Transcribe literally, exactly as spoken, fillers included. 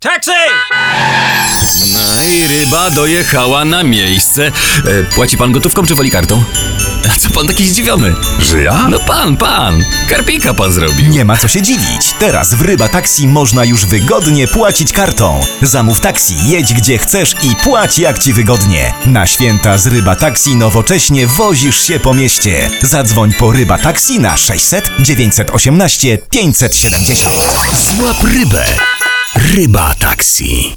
Taxi! No i ryba dojechała na miejsce. E, płaci pan gotówką czy woli kartą? A co pan taki zdziwiony? Że ja? No pan, pan. Karpika pan zrobił. Nie ma co się dziwić. Teraz w Ryba Taxi można już wygodnie płacić kartą. Zamów taksi, jedź gdzie chcesz i płać jak ci wygodnie. Na święta z Ryba Taxi nowocześnie wozisz się po mieście. Zadzwoń po Ryba Taxi na sześćset dziewięćset osiemnaście pięćset siedemdziesiąt. Złap rybę. Ryba Taxi.